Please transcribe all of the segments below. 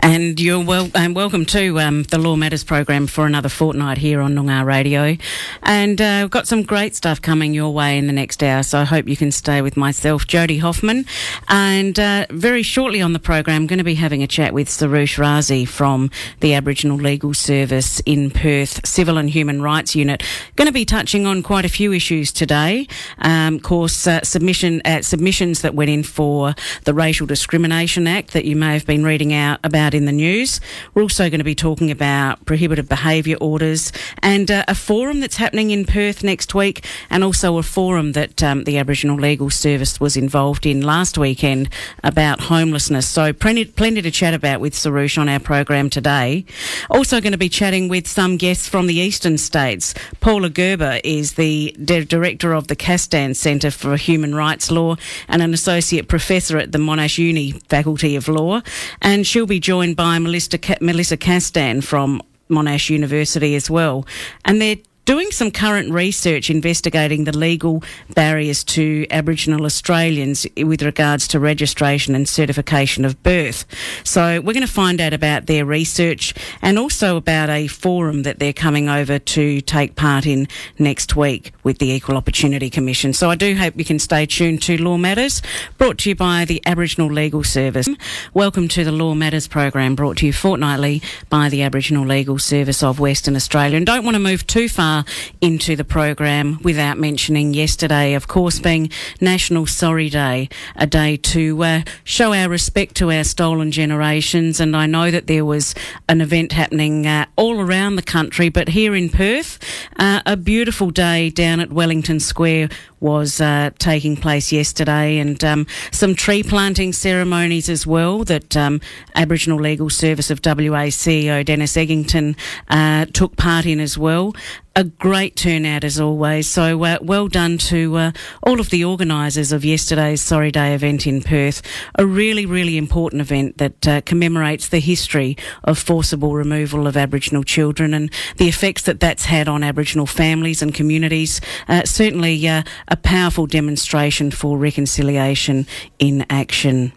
And you're welcome to the Law Matters program for another fortnight here on Noongar Radio. And we've got some great stuff coming your way in the next hour, so I hope you can stay with myself, Jody Hoffman. And very shortly on the program, I'm going to be having a chat with Sarush Razi from the Aboriginal Legal Service in Perth Civil and Human Rights Unit. Going to be touching on quite a few issues today. Of course, submissions that went in for the Racial Discrimination Act that you may have been reading about in the news. We're also going to be talking about prohibited behaviour orders and a forum that's happening in Perth next week, and also a forum that the Aboriginal Legal Service was involved in last weekend about homelessness. So plenty to chat about with Sarush on our program today. Also going to be chatting with some guests from the eastern states. Paula Gerber is the director of the Castan Centre for Human Rights Law and an associate professor at the Monash Uni Faculty of Law, and she'll be joined by Melissa Castan from Monash University as well. And they're doing some current research investigating the legal barriers to Aboriginal Australians with regards to registration and certification of birth. So we're going to find out about their research and also about a forum that they're coming over to take part in next week with the Equal Opportunity Commission. So I do hope you can stay tuned to Law Matters, brought to you by the Aboriginal Legal Service. Welcome to the Law Matters program, brought to you fortnightly by the Aboriginal Legal Service of Western Australia. And don't want to move too far into the program without mentioning yesterday, of course, being National Sorry Day, a day to show our respect to our stolen generations. And I know that there was an event happening all around the country, but here in Perth, a beautiful day down at Wellington Square was taking place yesterday, and some tree planting ceremonies as well that Aboriginal Legal Service of WA CEO Dennis Eggington took part in as well. A great turnout as always, so well done to all of the organisers of yesterday's Sorry Day event in Perth. A really, really important event that commemorates the history of forcible removal of Aboriginal children and the effects that that's had on Aboriginal families and communities. Certainly a powerful demonstration for reconciliation in action.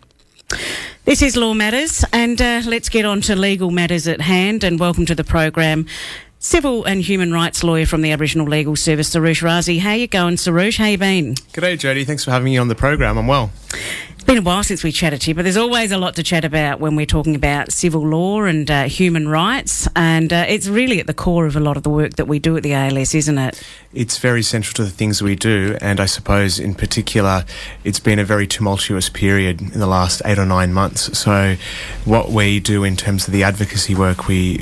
This is Law Matters, and let's get on to legal matters at hand, and welcome to the program Civil and Human Rights Lawyer from the Aboriginal Legal Service, Sarush Razi. How you going, Sarush? How you been? G'day, Jody. Thanks for having me on the program. I'm well. It's been a while since we chatted to you, but there's always a lot to chat about when we're talking about civil law and human rights, and it's really at the core of a lot of the work that we do at the ALS, isn't it? It's very central to the things we do, and I suppose in particular it's been a very tumultuous period in the last 8 or 9 months. So what we do in terms of the advocacy work we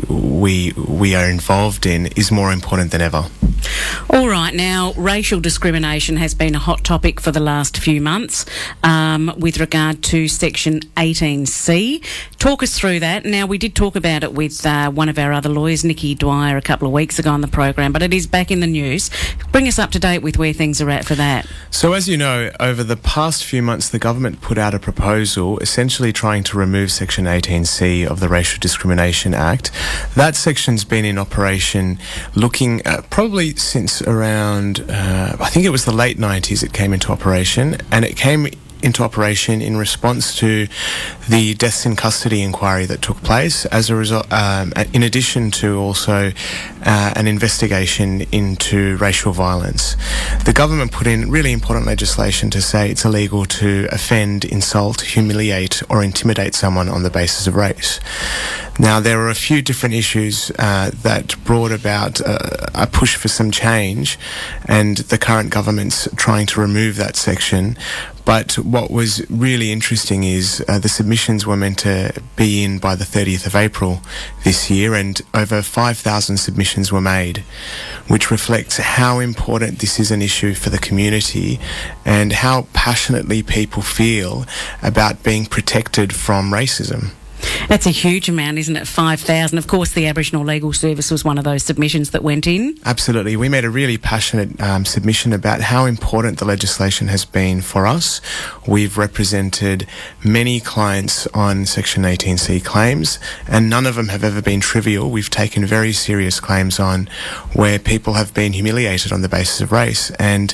are involved in is more important than ever. All right, now racial discrimination has been a hot topic for the last few months with regard to Section 18C. Talk us through that. Now, we did talk about it with one of our other lawyers, Nikki Dwyer, a couple of weeks ago on the program, but it is back in the news. Bring us up to date with where things are at for that. So as you know, over the past few months, the government put out a proposal essentially trying to remove Section 18C of the Racial Discrimination Act. That section's been in operation looking at probably since around, I think it was the late 90s it came into operation, and it came into operation in response to the deaths in custody inquiry that took place as a result, in addition to also an investigation into racial violence. The government put in really important legislation to say it's illegal to offend, insult, humiliate or intimidate someone on the basis of race. Now, there were a few different issues that brought about a push for some change, and the current government's trying to remove that section. But what was really interesting is the submissions were meant to be in by the 30th of April this year, and over 5,000 submissions were made, which reflects how important this is an issue for the community and how passionately people feel about being protected from racism. That's a huge amount, isn't it? 5,000. Of course, the Aboriginal Legal Service was one of those submissions that went in. Absolutely. We made a really passionate submission about how important the legislation has been for us. We've represented many clients on Section 18C claims, and none of them have ever been trivial. We've taken very serious claims on where people have been humiliated on the basis of race. And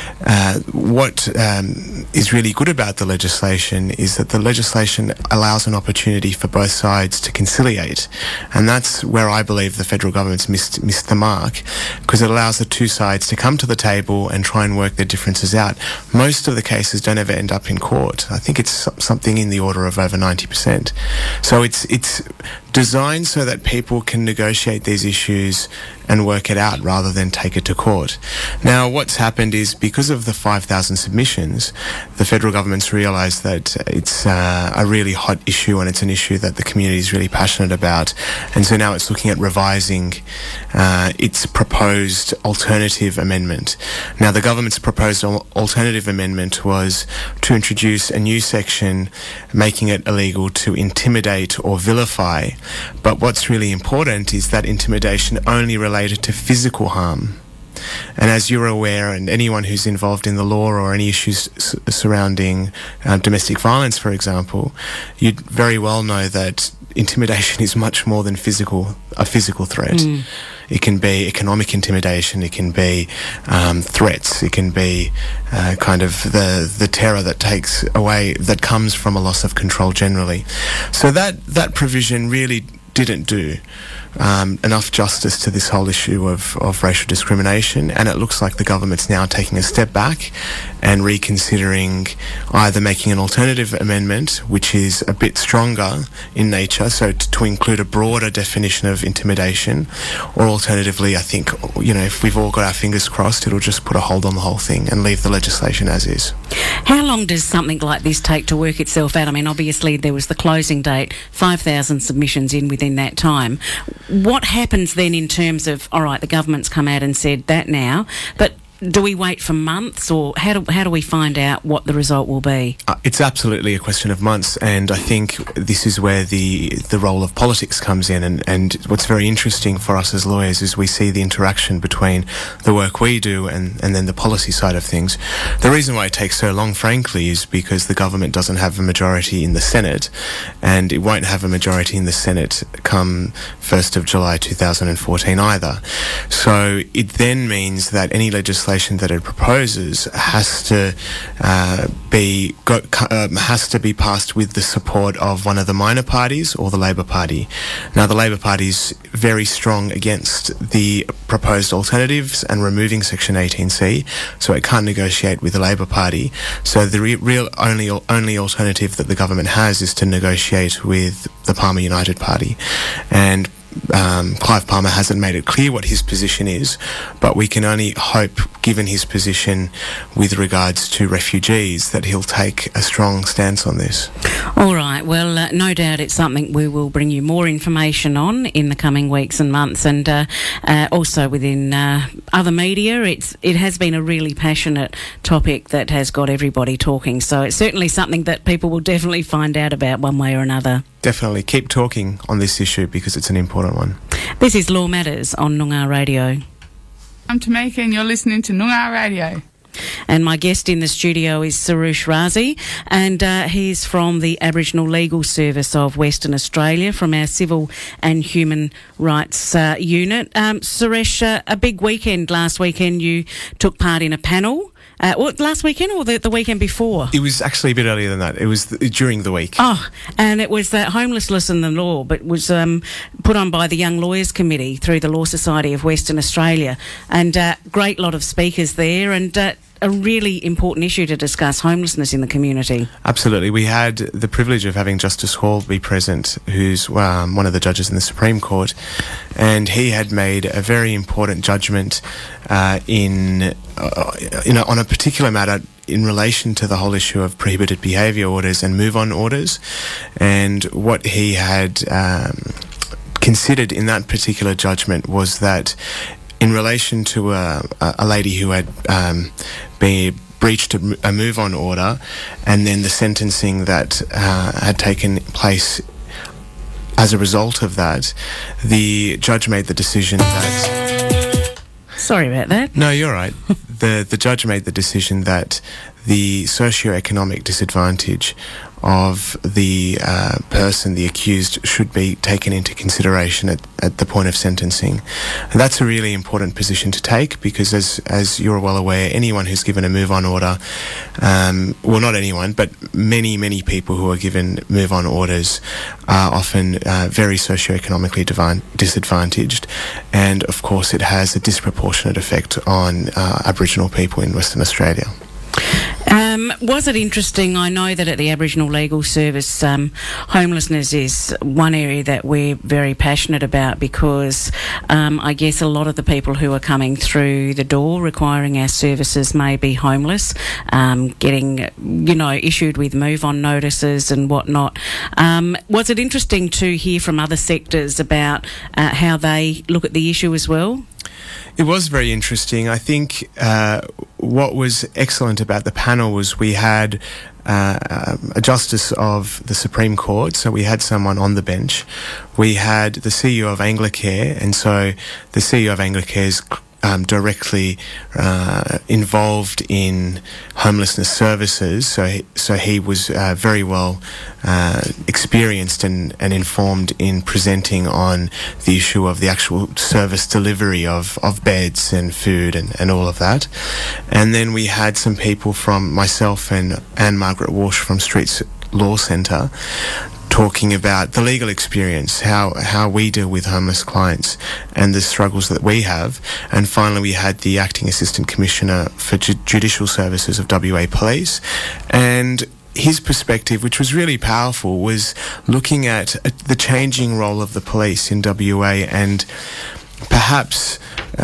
what is really good about the legislation is that the legislation allows an opportunity for both both sides to conciliate. And that's where I believe the federal government's missed the mark, because it allows the two sides to come to the table and try and work their differences out. Most of the cases don't ever end up in court. I think it's something in the order of over 90%. So it's designed so that people can negotiate these issues and work it out rather than take it to court. Now, what's happened is, because of the 5,000 submissions, the federal government's realised that it's a really hot issue, and it's an issue that the community is really passionate about. And so now it's looking at revising its proposed alternative amendment. Now, the government's proposed alternative amendment was to introduce a new section making it illegal to intimidate or vilify. But what's really important is that intimidation only related to physical harm. And as you're aware, and anyone who's involved in the law or any issues surrounding domestic violence, for example, you'd very well know that intimidation is much more than a physical threat. It can be economic intimidation, it can be threats, it can be kind of the terror that comes from a loss of control generally. So that provision really didn't do enough justice to this whole issue of racial discrimination, and it looks like the government's now taking a step back and reconsidering either making an alternative amendment which is a bit stronger in nature, so to include a broader definition of intimidation, or alternatively, I think, if we've all got our fingers crossed, it'll just put a hold on the whole thing and leave the legislation as is. How long does something like this take to work itself out? I mean, obviously there was the closing date, 5,000 submissions in within that time. What happens then in terms of, all right, the government's come out and said that now, but do we wait for months, or how do we find out what the result will be? It's absolutely a question of months, and I think this is where the role of politics comes in. And what's very interesting for us as lawyers is we see the interaction between the work we do and then the policy side of things. The reason why it takes so long, frankly, is because the government doesn't have a majority in the Senate, and it won't have a majority in the Senate come 1st of July 2014 either. So it then means that any legislation that it proposes has to be passed with the support of one of the minor parties or the Labor Party. Now, the Labor Party is very strong against the proposed alternatives and removing Section 18C, so it can't negotiate with the Labor Party. So the real only alternative that the government has is to negotiate with the Palmer United Party. And Clive Palmer hasn't made it clear what his position is, but we can only hope, given his position with regards to refugees, that he'll take a strong stance on this. All right. Well, no doubt it's something we will bring you more information on in the coming weeks and months, and also within other media. It has been a really passionate topic that has got everybody talking, so it's certainly something that people will definitely find out about one way or another. Definitely keep talking on this issue because it's an important one. This is Law Matters on Noongar Radio. I'm Tamika and you're listening to Noongar Radio. And my guest in the studio is Suresh Razi, and he's from the Aboriginal Legal Service of Western Australia, from our Civil and Human Rights Unit. Suresh, a big weekend last weekend. You took part in a panel. Last weekend or the weekend before? It was actually a bit earlier than that. It was during the week. Oh, and it was Homelessness in the Law, but was put on by the Young Lawyers Committee through the Law Society of Western Australia. And great lot of speakers there, and a really important issue to discuss, homelessness in the community. Absolutely. We had the privilege of having Justice Hall be present, who's one of the judges in the Supreme Court, and he had made a very important judgment on a particular matter in relation to the whole issue of prohibited behaviour orders and move-on orders. And what he had considered in that particular judgment was that in relation to a lady who had breached a move-on order, and then the sentencing that had taken place as a result of that, the judge made the decision that... Sorry about that. No, you're right. The judge made the decision that the socioeconomic disadvantage of the person, the accused, should be taken into consideration at the point of sentencing. And that's a really important position to take because, as you're well aware, anyone who's given a move-on order, well, not anyone, but many people who are given move-on orders are often very socioeconomically disadvantaged, and of course it has a disproportionate effect on Aboriginal people in Western Australia. Was it interesting? I know that at the Aboriginal Legal Service, homelessness is one area that we're very passionate about because I guess a lot of the people who are coming through the door requiring our services may be homeless, getting, issued with move-on notices and whatnot. Was it interesting to hear from other sectors about how they look at the issue as well? It was very interesting. I think what was excellent about the panel was we had a Justice of the Supreme Court, so we had someone on the bench. We had the CEO of Anglicare, and so the CEO of Anglicare is directly involved in homelessness services, so he was very well experienced and informed in presenting on the issue of the actual service delivery of beds and food and all of that. And then we had some people from myself and Anne-Margaret Walsh from Streets Law Centre talking about the legal experience, how we deal with homeless clients and the struggles that we have. And finally, we had the Acting Assistant Commissioner for Judicial Services of WA Police, and his perspective, which was really powerful, was looking at the changing role of the police in WA and perhaps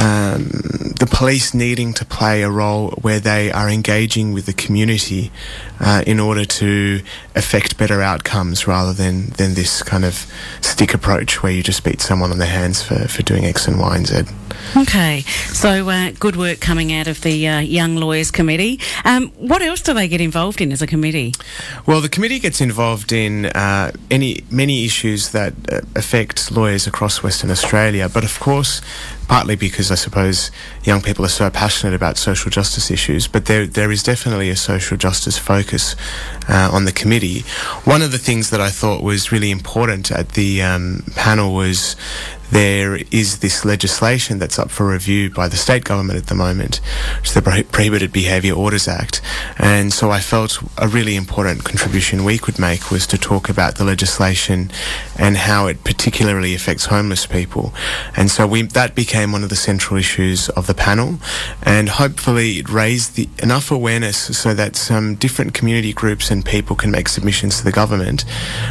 the police needing to play a role where they are engaging with the community in order to affect better outcomes rather than this kind of stick approach where you just beat someone on the hands for doing X and Y and Z. Okay, so good work coming out of the Young Lawyers Committee. What else do they get involved in as a committee? Well, the committee gets involved in many issues that affect lawyers across Western Australia, but of course, partly because I suppose young people are so passionate about social justice issues, but there is definitely a social justice focus on the committee. One of the things that I thought was really important at the panel was there is this legislation that's up for review by the state government at the moment, which is the Prohibited Behaviour Orders Act. And so I felt a really important contribution we could make was to talk about the legislation and how it particularly affects homeless people. And so that became one of the central issues of the panel, and hopefully it raised enough awareness so that some different community groups and people can make submissions to the government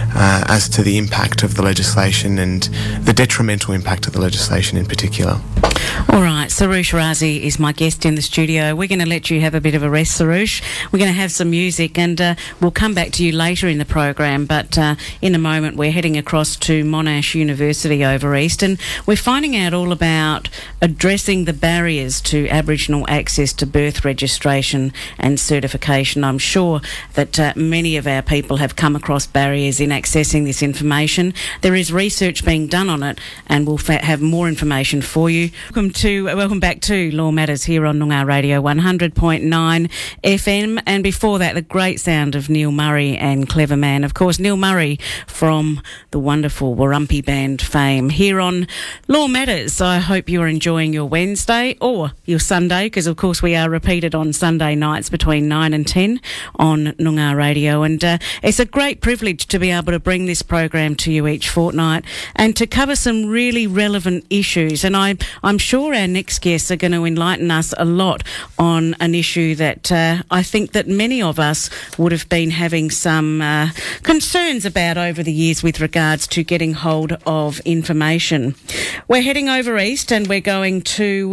as to the impact of the legislation and the detrimental impact of the legislation in particular. All right, Sarush Razi is my guest in the studio. We're going to let you have a bit of a rest, Sarush. We're going to have some music and we'll come back to you later in the program, but in a moment we're heading across to Monash University over East, and we're finding out all about addressing the barriers to Aboriginal access to birth registration and certification. I'm sure that many of our people have come across barriers in accessing this information. There is research being done on it, and we'll have more information for you. Welcome back to Law Matters here on Noongar Radio 100.9 FM, and before that the great sound of Neil Murray and Clever Man. Of course, Neil Murray from the wonderful Warumpi Band fame here on Law Matters. I hope you're enjoying your Wednesday or your Sunday, because of course we are repeated on Sunday nights between 9 and 10 on Noongar Radio, and it's a great privilege to be able to bring this program to you each fortnight and to cover some really relevant issues. And I'm sure our next guests are going to enlighten us a lot on an issue that I think that many of us would have been having some concerns about over the years with regards to getting hold of information. We're heading over east and we're going to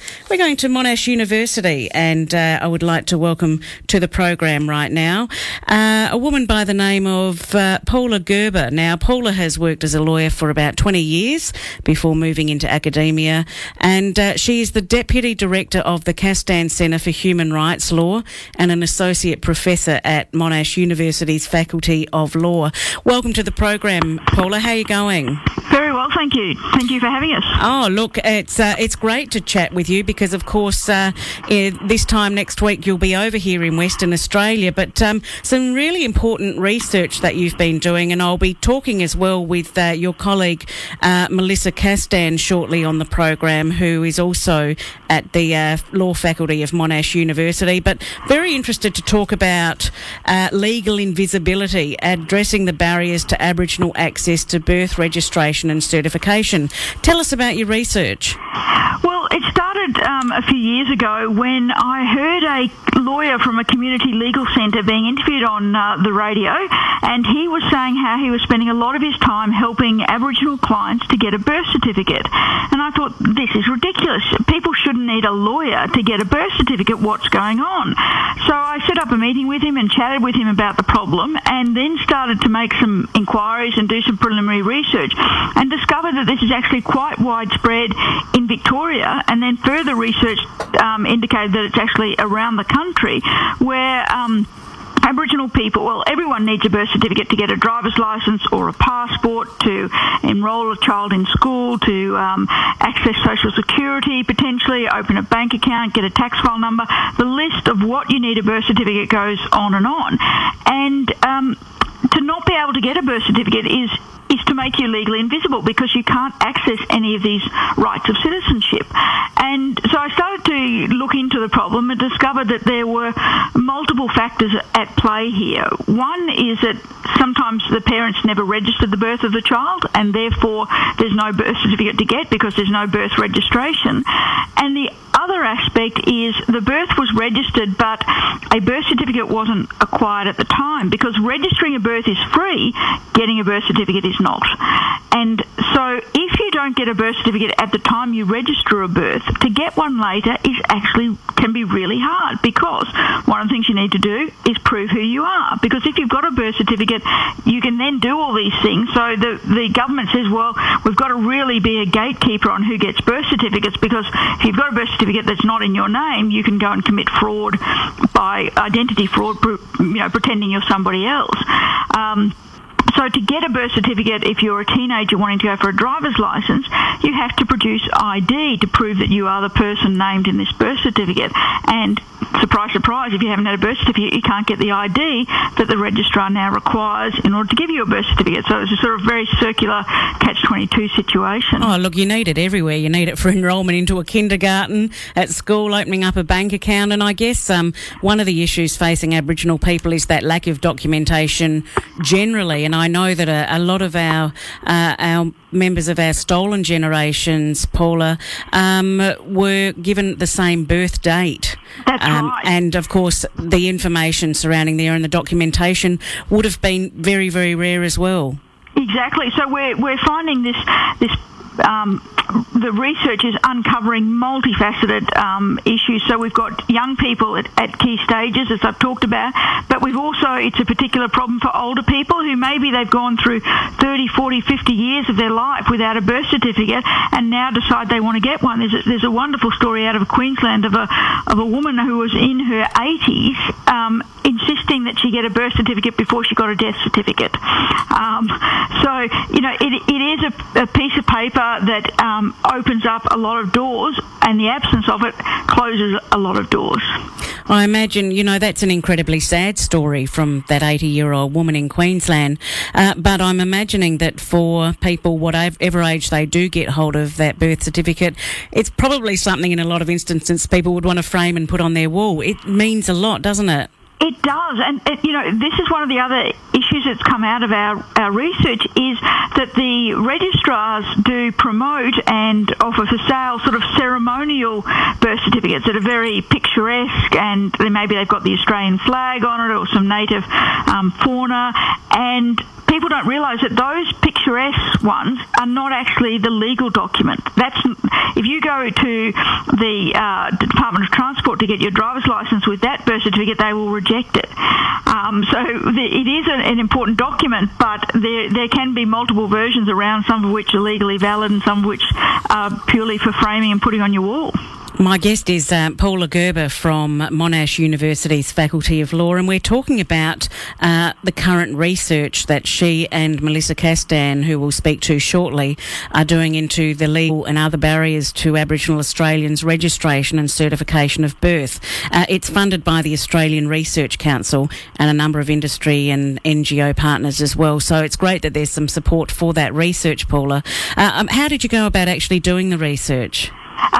Monash University, and I would like to welcome to the program right now a woman by the name of Paula Gerber. Now, Paula has worked as a lawyer for about 20 years before moving into academia, and she is the Deputy Director of the Castan Centre for Human Rights Law and an Associate Professor at Monash University's Faculty of Law. Welcome to the program, Paula. How are you going? Very well, thank you. Thank you for having us. Oh, look, it's great to chat with you because, of course, this time next week you'll be over here in Western Australia, but some really important research that you've been doing, and I'll be talking as well with your colleague Melissa Castan shortly on the program, who is also at the Law Faculty of Monash University, but very interested to talk about legal invisibility, addressing the barriers to Aboriginal access to birth registration and certification. Tell us about your research. Well, it started a few years ago when I heard a lawyer from a community legal centre being interviewed on the radio, and he was saying how he was spending a lot of his time helping Aboriginal clients to get a birth certificate. And I thought, this is ridiculous. People shouldn't need a lawyer to get a birth certificate. What's going on? So I set up a meeting with him and chatted with him about the problem, and then started to make some inquiries and do some preliminary research, and discovered that this is actually quite widespread in Victoria, and then further research indicated that it's actually around the country where Aboriginal people, well, everyone needs a birth certificate to get a driver's licence or a passport, to enrol a child in school, to access social security, potentially open a bank account, get a tax file number. The list of what you need a birth certificate goes on and on. And to not be able to get a birth certificate is to make you legally invisible, because you can't access any of these rights of citizenship. And so I started to look into the problem and discovered that there were multiple factors at play here. One is that sometimes the parents never registered the birth of the child, and therefore there's no birth certificate to get because there's no birth registration. And the other aspect is the birth was registered, but a birth certificate wasn't acquired at the time, because registering a birth is free, getting a birth certificate is not. And so if you don't get a birth certificate at the time you register a birth, to get one later can be really hard, because one of the things you need to do is prove who you are. Because if you've got a birth certificate, you can then do all these things. So the government says, well, we've got to really be a gatekeeper on who gets birth certificates, because if you've got a birth certificate that's not in your name, you can go and commit fraud by identity fraud, pretending you're somebody else. So to get a birth certificate, if you're a teenager wanting to go for a driver's licence, you have to produce ID to prove that you are the person named in this birth certificate. And surprise, surprise, if you haven't had a birth certificate, you can't get the ID that the registrar now requires in order to give you a birth certificate. So it's a sort of very circular catch-22 situation. Oh, look, you need it everywhere. You need it for enrolment into a kindergarten, at school, opening up a bank account. And I guess one of the issues facing Aboriginal people is that lack of documentation generally. And I know that a lot of our members of our stolen generations, Paula, were given the same birth date. That's right. And, of course, the information surrounding there and the documentation would have been very, very rare as well. Exactly. So we're finding this the research is uncovering multifaceted issues. So we've got young people at key stages, as I've talked about, but it's a particular problem for older people who maybe they've gone through 30, 40, 50 years of their life without a birth certificate and now decide they want to get one. There's a wonderful story out of Queensland of a woman who was in her 80s insisting that she get a birth certificate before she got a death certificate. It is a piece of paper that opens up a lot of doors, and the absence of it closes a lot of doors. I imagine, that's an incredibly sad story from that 80-year-old woman in Queensland. But I'm imagining that for people, whatever age they do get hold of that birth certificate, it's probably something in a lot of instances people would want to frame and put on their wall. It means a lot, doesn't it? It does, and this is one of the other issues that's come out of our research, is that the registrars do promote and offer for sale sort of ceremonial birth certificates that are very picturesque, and maybe they've got the Australian flag on it or some native fauna, and people don't realise that those picturesque ones are not actually the legal document. If you go to the Department of Transport to get your driver's licence with that birth certificate, they will reject it. It is an important document, but there can be multiple versions around, some of which are legally valid and some of which are purely for framing and putting on your wall. My guest is Paula Gerber from Monash University's Faculty of Law, and we're talking about the current research that she and Melissa Castan, who we'll speak to shortly, are doing into the legal and other barriers to Aboriginal Australians' registration and certification of birth. It's funded by the Australian Research Council and a number of industry and NGO partners as well, so it's great that there's some support for that research, Paula. How did you go about actually doing the research?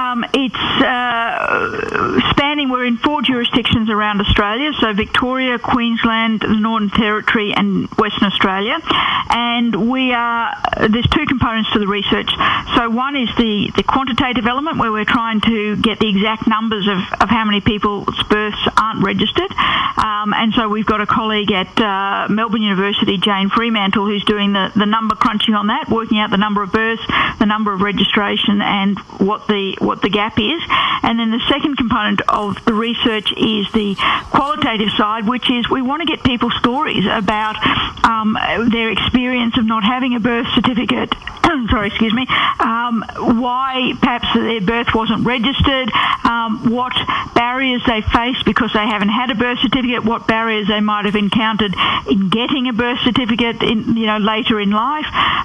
It's spanning, we're in 4 jurisdictions around Australia, so Victoria, Queensland, the Northern Territory and Western Australia, and there's 2 components to the research. So one is the quantitative element, where we're trying to get the exact numbers of how many people's births aren't registered, and so we've got a colleague at Melbourne University, Jane Fremantle, who's doing the number crunching on that, working out the number of births, the number of registration and what the gap is. And then the second component of the research is the qualitative side, which is we want to get people's stories about their experience of not having a birth certificate, why perhaps their birth wasn't registered, what barriers they faced because they haven't had a birth certificate, what barriers they might have encountered in getting a birth certificate later in life.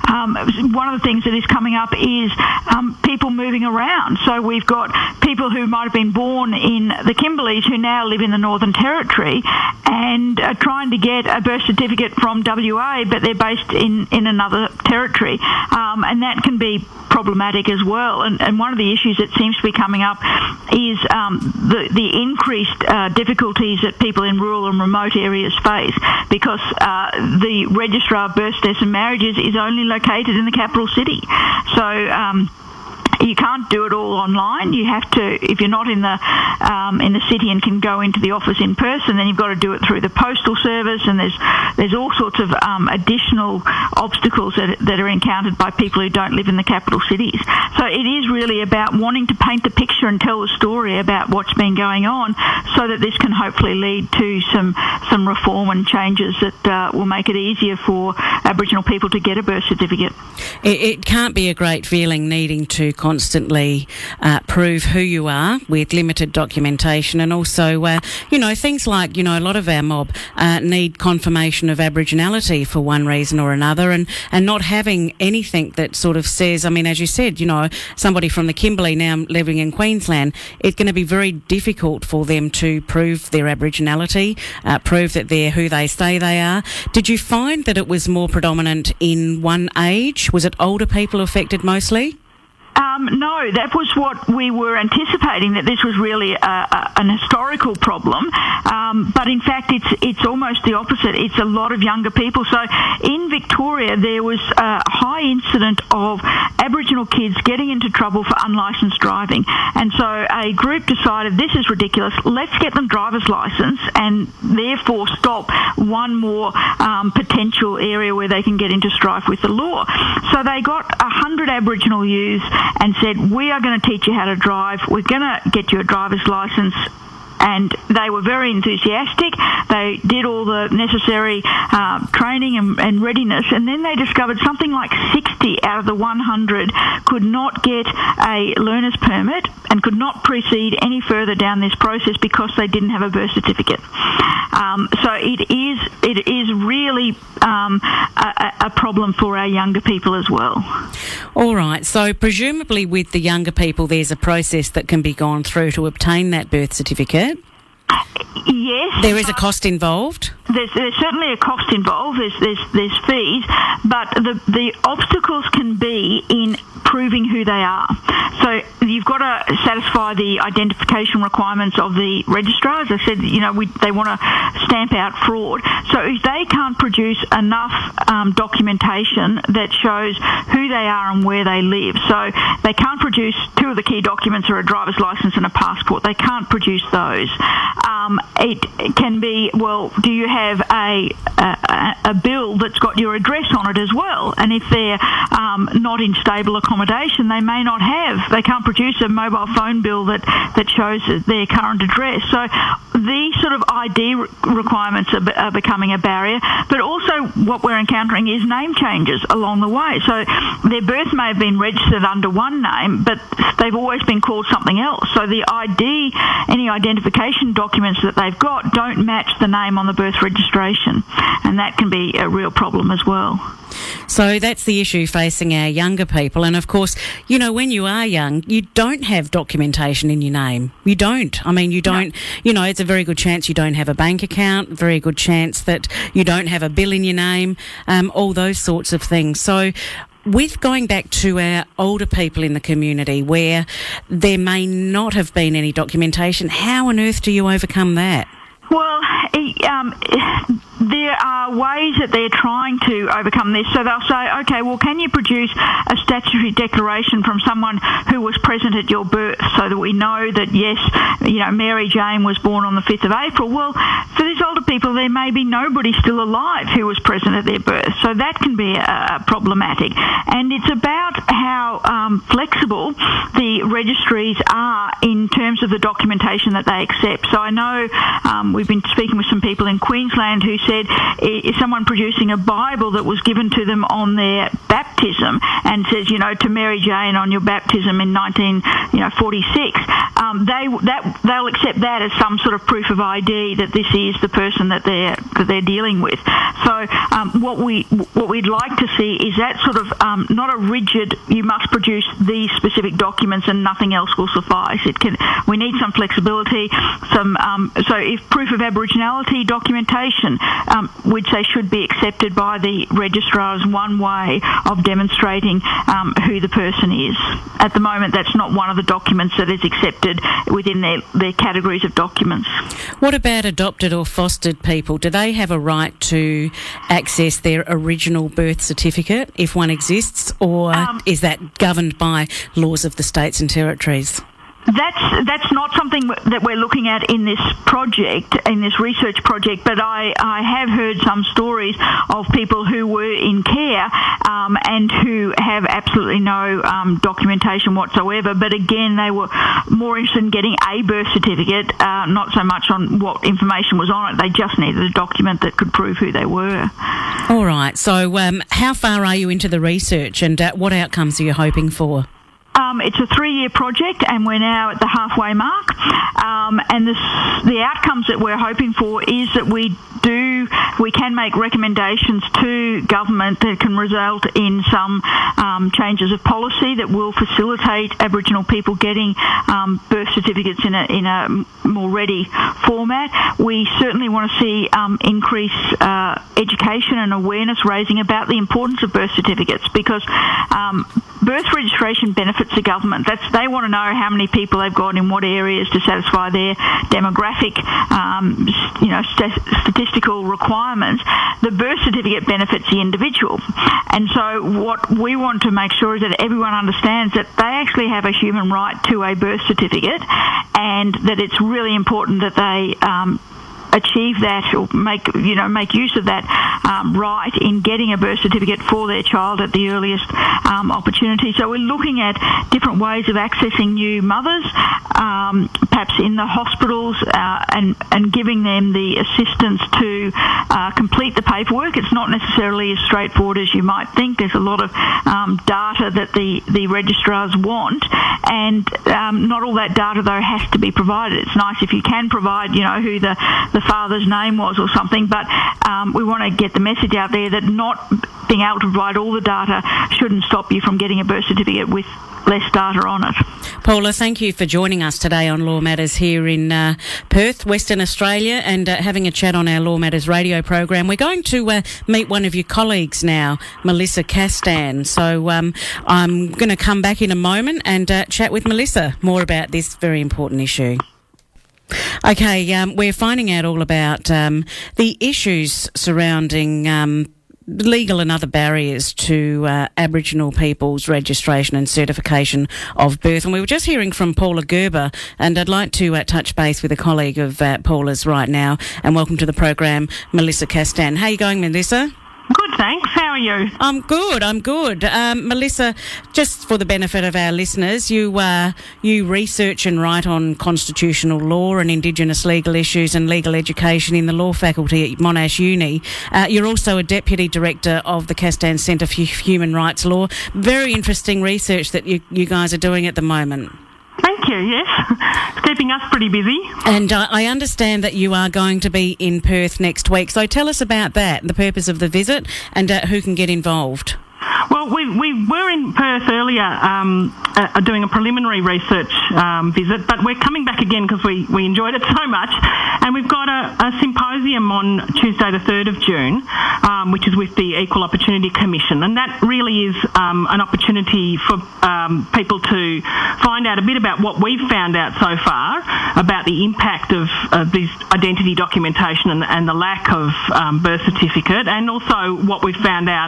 One of the things that is coming up is people moving around. So we've got people who might have been born in the Kimberleys who now live in the Northern Territory and are trying to get a birth certificate from WA, but they're based in another territory. And that can be problematic as well. And one of the issues that seems to be coming up is the increased difficulties that people in rural and remote areas face, because the Registrar of Births, Deaths and Marriages is only located in the capital city. So you can't do it all online. You have to, if you're not in the city and can go into the office in person, then you've got to do it through the postal service, and there's all sorts of additional obstacles that are encountered by people who don't live in the capital cities. So it is really about wanting to paint the picture and tell the story about what's been going on, so that this can hopefully lead to some reform and changes that will make it easier for Aboriginal people to get a birth certificate. It can't be a great feeling needing to constantly prove who you are with limited documentation, and also, things like, a lot of our mob need confirmation of Aboriginality for one reason or another, and not having anything that sort of says, as you said, somebody from the Kimberley now living in Queensland, it's going to be very difficult for them to prove their Aboriginality, prove that they're who they say they are. Did you find that it was more predominant in one age? Was it older people affected mostly? No, that was what we were anticipating, that this was really an historical problem. But in fact, it's almost the opposite. It's a lot of younger people. So in Victoria, there was a high incident of Aboriginal kids getting into trouble for unlicensed driving. And so a group decided, this is ridiculous, let's get them driver's licence and therefore stop one more potential area where they can get into strife with the law. So they got 100 Aboriginal youths and said, we are going to teach you how to drive, we're going to get you a driver's licence. And they were very enthusiastic. They did all the necessary training and readiness, and then they discovered something like 60 out of the 100 could not get a learner's permit and could not proceed any further down this process because they didn't have a birth certificate. So it is really a problem for our younger people as well. All right. So presumably with the younger people, there's a process that can be gone through to obtain that birth certificate. Yes. There is a cost involved? There's certainly a cost involved. There's fees, but the obstacles can be in proving who they are. So you've got to satisfy the identification requirements of the registrar. As I said, they want to stamp out fraud. So if they can't produce enough documentation that shows who they are and where they live, so they can't produce two of the key documents are a driver's license and a passport. They can't produce those. It can be, well, do you have a bill that's got your address on it as well? And if they're not in stable accommodation, they can't produce produce a mobile phone bill that shows their current address. So these sort of ID requirements are becoming a barrier, but also what we're encountering is name changes along the way. So their birth may have been registered under one name, but they've always been called something else. So the ID, any identification documents that they've got don't match the name on the birth registration, and that can be a real problem as well. So that's the issue facing our younger people. And of course, you know, when you are young, you don't have documentation in your name. You don't. I mean, you don't, no. You know, it's a very good chance you don't have a bank account, very good chance that you don't have a bill in your name, all those sorts of things. So with going back to our older people in the community where there may not have been any documentation, how on earth do you overcome that? Well, there are ways that they're trying to overcome this. So they'll say, okay, well, can you produce a statutory declaration from someone who was present at your birth so that we know that, yes, you know, Mary Jane was born on the 5th of April? Well, for these older people, there may be nobody still alive who was present at their birth. So that can be problematic. And it's about how flexible the registries are in terms of the documentation that they accept. So I know we've been speaking with some people in Queensland who said, is someone producing a Bible that was given to them on their baptism and says, you know, to Mary Jane on your baptism in 1946, they'll accept that as some sort of proof of ID that this is the person that they're dealing with. So what we'd like to see is that sort of not a rigid, you must produce these specific documents and nothing else will suffice. We need some flexibility. So if proof of Aboriginality documentation, we'd say should be accepted by the registrar as one way of demonstrating who the person is. At the moment, that's not one of the documents that is accepted within their categories of documents. What about adopted or fostered people? Do they have a right to access their original birth certificate if one exists, or is that governed by laws of the states and territories? That's not something that we're looking at in this project, in this research project, but I have heard some stories of people who were in care and who have absolutely no documentation whatsoever, but again, they were more interested in getting a birth certificate, not so much on what information was on it. They just needed a document that could prove who they were. All right, so how far are you into the research and what outcomes are you hoping for? It's a 3-year project and we're now at the halfway mark. And the outcomes that we're hoping for is that we can make recommendations to government that can result in some changes of policy that will facilitate Aboriginal people getting birth certificates in a more ready format. We certainly want to see increased education and awareness raising about the importance of birth certificates, because birth registration benefits the government. They want to know how many people they've got in what areas to satisfy their demographic, statistical requirements. The birth certificate benefits the individual. And so what we want to make sure is that everyone understands that they actually have a human right to a birth certificate, and that it's really important that they achieve that or make use of that right in getting a birth certificate for their child at the earliest opportunity. So we're looking at different ways of accessing new mothers, perhaps in the hospitals, and giving them the assistance to complete the paperwork. It's not necessarily as straightforward as you might think. There's a lot of data that the registrars want, and not all that data, though, has to be provided. It's nice if you can provide, who the father's name was or something, but we want to get the message out there that not being able to provide all the data shouldn't stop you from getting a birth certificate with less data on it. Paula, thank you for joining us today on Law Matters here in Perth, Western Australia, and having a chat on our Law Matters radio program. We're going to meet one of your colleagues now, Melissa Castan. So I'm going to come back in a moment and chat with Melissa more about this very important issue. Okay, we're finding out all about the issues surrounding legal and other barriers to Aboriginal people's registration and certification of birth. And we were just hearing from Paula Gerber, and I'd like to touch base with a colleague of Paula's right now. And welcome to the program, Melissa Castan. How are you going, Melissa? Good, thanks. How are you? I'm good. Melissa, just for the benefit of our listeners, you research and write on constitutional law and Indigenous legal issues and legal education in the law faculty at Monash Uni. You're also a Deputy Director of the Castan Centre for Human Rights Law. Very interesting research that you guys are doing at the moment. Thank you, yes. It's keeping us pretty busy. And I understand that you are going to be in Perth next week. So tell us about that, the purpose of the visit, and who can get involved. Well, we were in Perth earlier doing a preliminary research visit, but we're coming back again because we enjoyed it so much. And we've got a symposium on Tuesday the 3rd of June, which is with the Equal Opportunity Commission. And that really is an opportunity for people to find out a bit about what we've found out so far about the impact of this identity documentation and the lack of birth certificate, and also what we've found out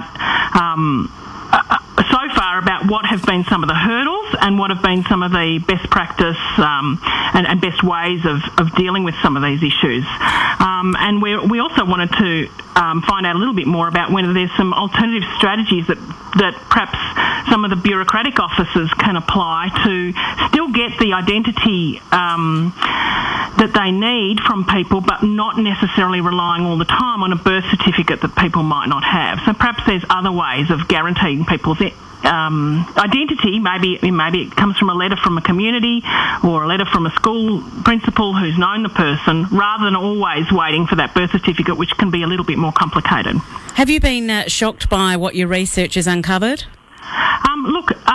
so far about what have been some of the hurdles and what have been some of the best practice and best ways of dealing with some of these issues. And we also wanted to find out a little bit more about whether there's some alternative strategies that perhaps some of the bureaucratic officers can apply to still get the identity that they need from people, but not necessarily relying all the time on a birth certificate that people might not have. So perhaps there's other ways of guaranteeing people's identity. Maybe it comes from a letter from a community or a letter from a school principal who's known the person, rather than always waiting for that birth certificate, which can be a little bit more complicated. Have you been shocked by what your research has uncovered? Look, it's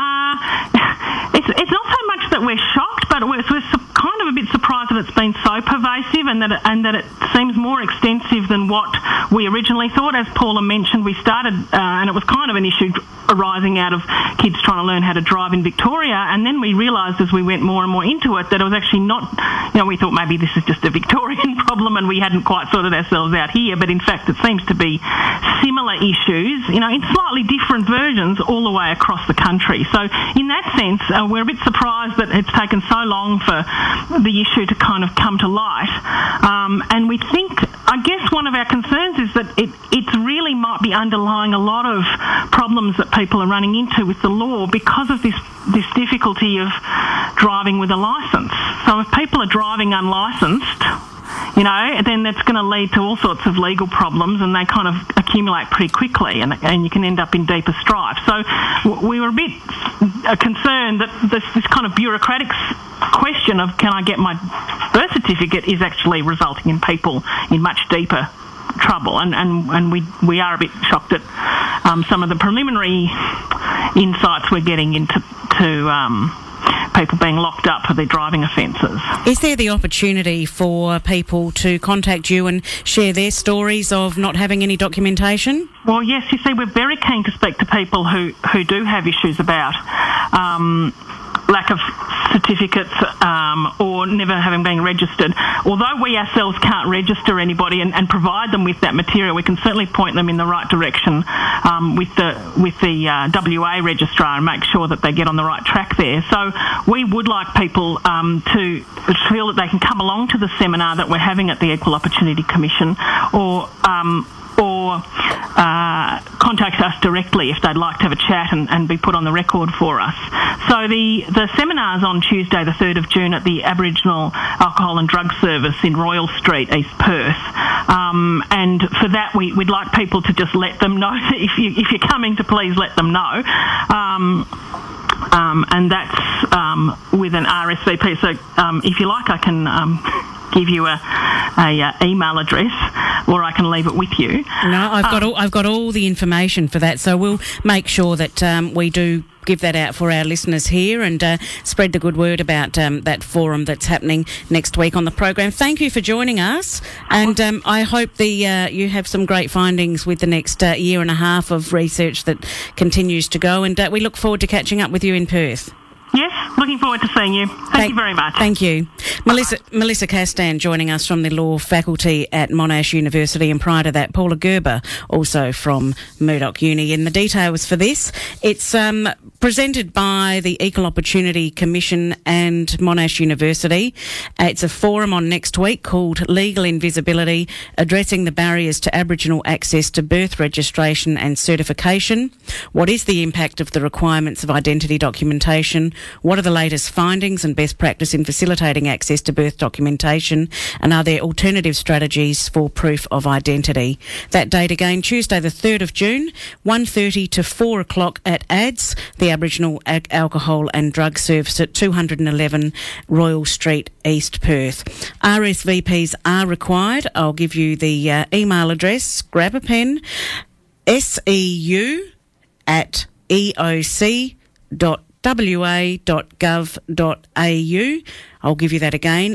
not so much that we're shocked, but we're kind of a bit surprised that it's been so pervasive and that it seems more extensive than what we originally thought. As Paula mentioned, we started, and it was kind of an issue arising out of kids trying to learn how to drive in Victoria, and then we realised as we went more and more into it that it was actually not, we thought maybe this is just a Victorian problem and we hadn't quite sorted ourselves out here, but in fact it seems to be similar issues, in slightly different versions all the way across the country. So in that sense, we're a bit surprised that it's taken so long for the issue to kind of come to light. And we think, I guess one of our concerns is that it really might be underlying a lot of problems that people are running into with the law because of this difficulty of driving with a licence. So if people are driving unlicensed, then that's going to lead to all sorts of legal problems, and they kind of accumulate pretty quickly, and you can end up in deeper strife. So we were a bit concerned that this kind of bureaucratic question of can I get my birth certificate is actually resulting in people in much deeper trouble, and we are a bit shocked at some of the preliminary insights we're getting into people being locked up for their driving offences. Is there the opportunity for people to contact you and share their stories of not having any documentation? Well, yes, you see, we're very keen to speak to people who do have issues about lack of certificates or never having been registered. Although we ourselves can't register anybody and provide them with that material, we can certainly point them in the right direction with the WA registrar and make sure that they get on the right track there. So we would like people to feel that they can come along to the seminar that we're having at the Equal Opportunity Commission, or contact us directly if they'd like to have a chat and be put on the record for us. So the seminar's on Tuesday the 3rd of June at the Aboriginal Alcohol and Drug Service in Royal Street, East Perth. And for that we'd like people to just let them know that if you're coming, to please let them know. And that's with an RSVP. So if you like, I can give you a email address, or I can leave it with you. No, I've got all the information for that, so we'll make sure that we do give that out for our listeners here and spread the good word about that forum that's happening next week on the program. Thank you for joining us, and I hope you have some great findings with the next year and a half of research that continues to go, and we look forward to catching up with you in Perth. Yes, looking forward to seeing you. Thank you very much. Thank you. Melissa Castan joining us from the Law Faculty at Monash University, and prior to that, Paula Gerber, also from Murdoch Uni. And the details for this, it's presented by the Equal Opportunity Commission and Monash University. It's a forum on next week called Legal Invisibility, Addressing the Barriers to Aboriginal Access to Birth Registration and Certification. What is the impact of the requirements of identity documentation? What are the latest findings and best practice in facilitating access to birth documentation? And are there alternative strategies for proof of identity? That date again, Tuesday the 3rd of June, 1:30 to 4 o'clock at ADS, the Aboriginal Alcohol and Drug Service at 211 Royal Street, East Perth. RSVPs are required. I'll give you the email address. Grab a pen. seu@eoc.wa.gov.au. I'll give you that again.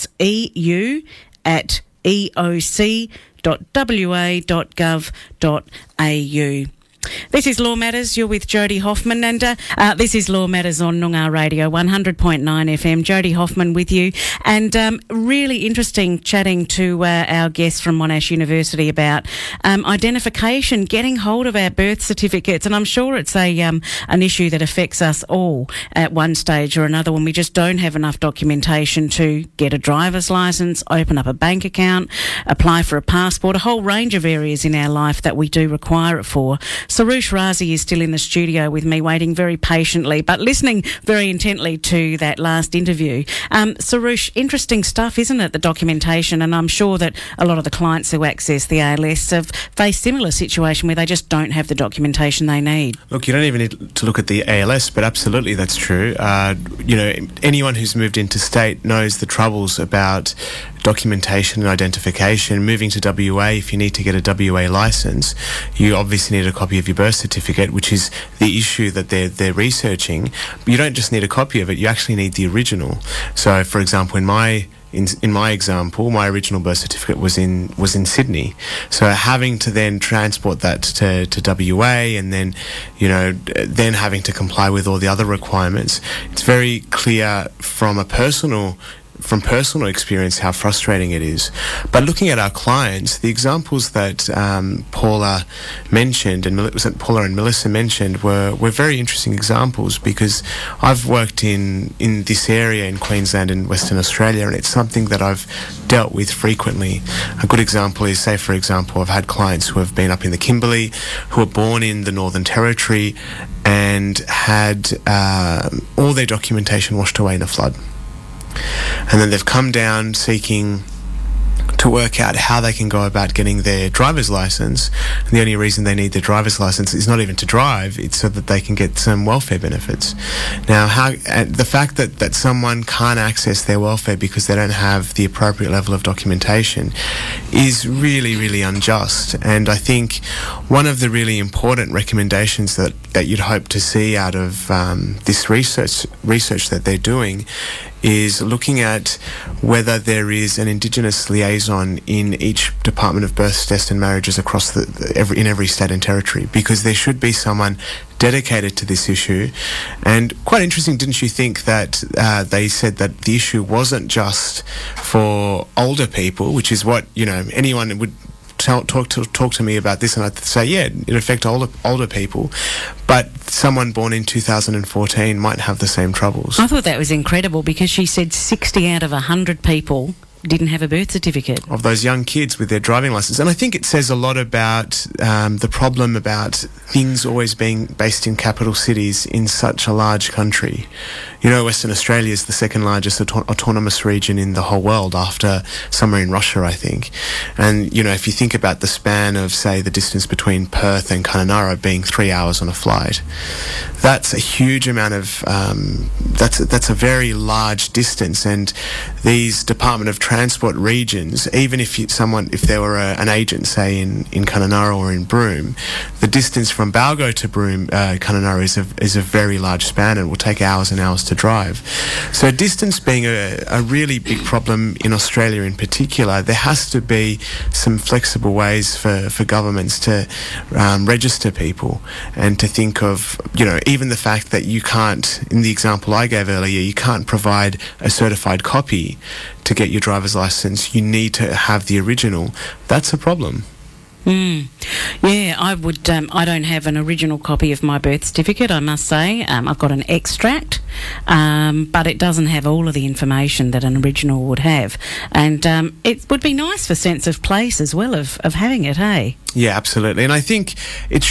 seu@eoc.wa.gov.au. This is Law Matters. You're with Jody Hoffman, and this is Law Matters on Noongar Radio 100.9 FM. Jody Hoffman with you, and really interesting chatting to our guests from Monash University about identification, getting hold of our birth certificates, and I'm sure it's an issue that affects us all at one stage or another when we just don't have enough documentation to get a driver's licence, open up a bank account, apply for a passport, a whole range of areas in our life that we do require it for. Sarush Razi is still in the studio with me, waiting very patiently, but listening very intently to that last interview. Sarush, interesting stuff, isn't it, the documentation? And I'm sure that a lot of the clients who access the ALS have faced similar situation where they just don't have the documentation they need. Look, you don't even need to look at the ALS, but absolutely that's true. Anyone who's moved interstate knows the troubles about documentation and identification. Moving to WA, if you need to get a WA licence, you obviously need a copy of your birth certificate, which is the issue that they're researching. But you don't just need a copy of it, you actually need the original. So, for example, in my example, my original birth certificate was in Sydney. So having to then transport that to WA, and then, then having to comply with all the other requirements, it's very clear from personal experience how frustrating it is. But looking at our clients, the examples that Paula mentioned, and Paula and Melissa mentioned, were very interesting examples, because I've worked in this area in Queensland and Western Australia, and it's something that I've dealt with frequently. A good example is, say for example, I've had clients who have been up in the Kimberley, who were born in the Northern Territory and had all their documentation washed away in a flood. And then they've come down seeking to work out how they can go about getting their driver's license. And the only reason they need their driver's license is not even to drive, it's so that they can get some welfare benefits. Now, the fact that someone can't access their welfare because they don't have the appropriate level of documentation is really, really unjust. And I think one of the really important recommendations that you'd hope to see out of this research that they're doing is looking at whether there is an Indigenous liaison in each Department of Births, Deaths and Marriages across in every state and territory, because there should be someone dedicated to this issue. And quite interesting, didn't you think that they said that the issue wasn't just for older people, which is what anyone would talk to me about this, and I'd say, yeah, it affects older people, but someone born in 2014 might have the same troubles. I thought that was incredible, because she said 60 out of 100 people didn't have a birth certificate. Of those young kids with their driving licence. And I think it says a lot about the problem about things always being based in capital cities in such a large country. Western Australia is the second largest autonomous region in the whole world, after somewhere in Russia, I think. And, if you think about the span of, say, the distance between Perth and Kununurra being 3 hours on a flight, that's a huge amount of, that's a very large distance. And these Department of transport regions, even if there were an agent, say in Kununurra or in Broome, the distance from Balgo to Broome, Kununurra is a very large span, and will take hours and hours to drive. So distance being a really big problem in Australia in particular, there has to be some flexible ways for governments to register people, and to think of, even the fact that you can't, in the example I gave earlier, you can't provide a certified copy to get your driver's license. You need to have the original. That's a problem. Yeah, I would. I don't have an original copy of my birth certificate, I must say. I've got an extract, but it doesn't have all of the information that an original would have. And it would be nice for sense of place as well of having it, hey? Yeah, absolutely. And I think it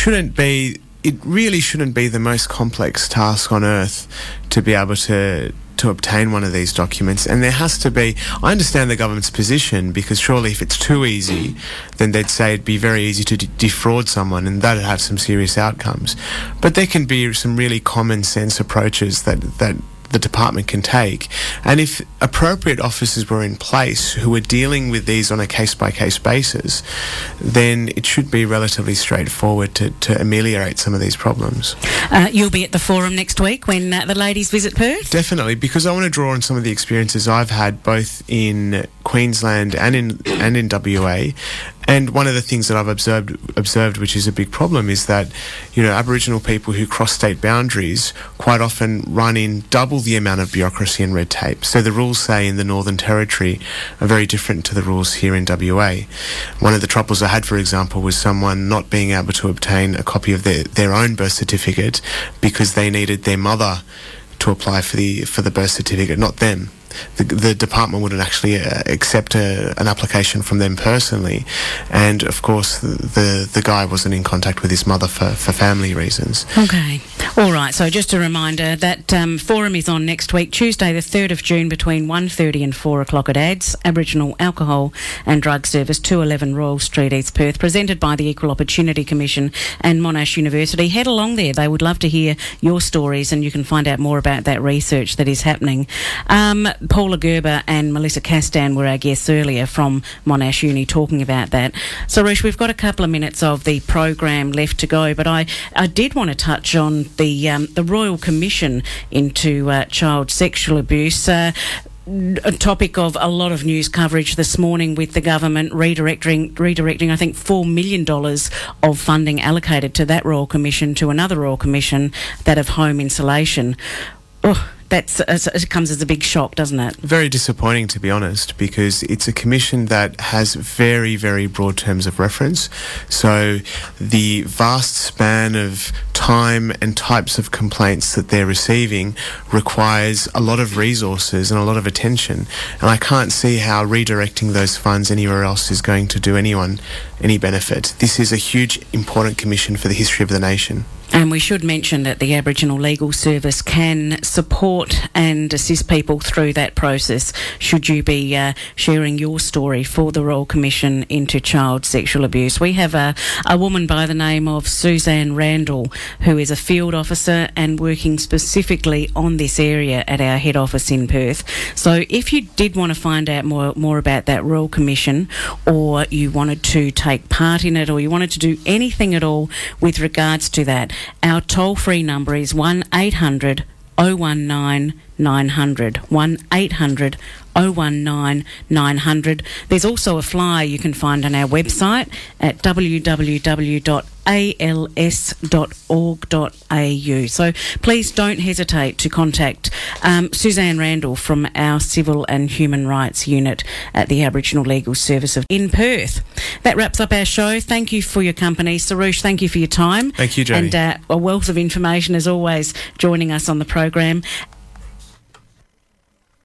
really shouldn't be the most complex task on earth to be able to obtain one of these documents. And there has to be, I understand the government's position, because surely if it's too easy, then they'd say it'd be very easy to defraud someone, and that'd have some serious outcomes. But there can be some really common sense approaches that the department can take, and if appropriate officers were in place who were dealing with these on a case-by-case basis, then it should be relatively straightforward to ameliorate some of these problems. You'll be at the forum next week when the ladies visit Perth? Definitely, because I want to draw on some of the experiences I've had both in Queensland and in WA. And one of the things that I've observed, which is a big problem, is that, Aboriginal people who cross state boundaries quite often run in double the amount of bureaucracy and red tape. So the rules, say, in the Northern Territory are very different to the rules here in WA. One of the troubles I had, for example, was someone not being able to obtain a copy of their own birth certificate because they needed their mother to apply for the birth certificate, not them. The department wouldn't actually accept an application from them personally, and of course the guy wasn't in contact with his mother for family reasons. Okay, all right, so just a reminder that forum is on next week, Tuesday the 3rd of June, between 1:30 and 4 o'clock at ADS, Aboriginal Alcohol and Drug Service, 211 Royal Street, East Perth, presented by the Equal Opportunity Commission and Monash University. Head along there, they would love to hear your stories, and you can find out more about that research that is happening. Paula Gerber and Melissa Castan were our guests earlier from Monash Uni talking about that. So, Rush, we've got a couple of minutes of the program left to go, but I did want to touch on the Royal Commission into child sexual abuse. A topic of a lot of news coverage this morning, with the government redirecting I think $4 million of funding allocated to that Royal Commission to another Royal Commission, that of home insulation. It comes as a big shock, doesn't it? Very disappointing, to be honest, because it's a commission that has very, very broad terms of reference. So the vast span of time and types of complaints that they're receiving requires a lot of resources and a lot of attention. And I can't see how redirecting those funds anywhere else is going to do anyone any benefit. This is a huge, important commission for the history of the nation. And we should mention that the Aboriginal Legal Service can support and assist people through that process should you be sharing your story for the Royal Commission into child sexual abuse. We have a woman by the name of Suzanne Randall, who is a field officer and working specifically on this area at our head office in Perth. So if you did want to find out more about that Royal Commission, or you wanted to take part in it, or you wanted to do anything at all with regards to that, our toll-free number is 1-800 019 900, 1-800 019 900. There's also a flyer you can find on our website at www.als.org.au. So please don't hesitate to contact Suzanne Randall from our Civil and Human Rights Unit at the Aboriginal Legal Service in Perth. That wraps up our show. Thank you for your company. Sarouche, thank you for your time. Thank you, Jodie. And a wealth of information, as always, joining us on the program.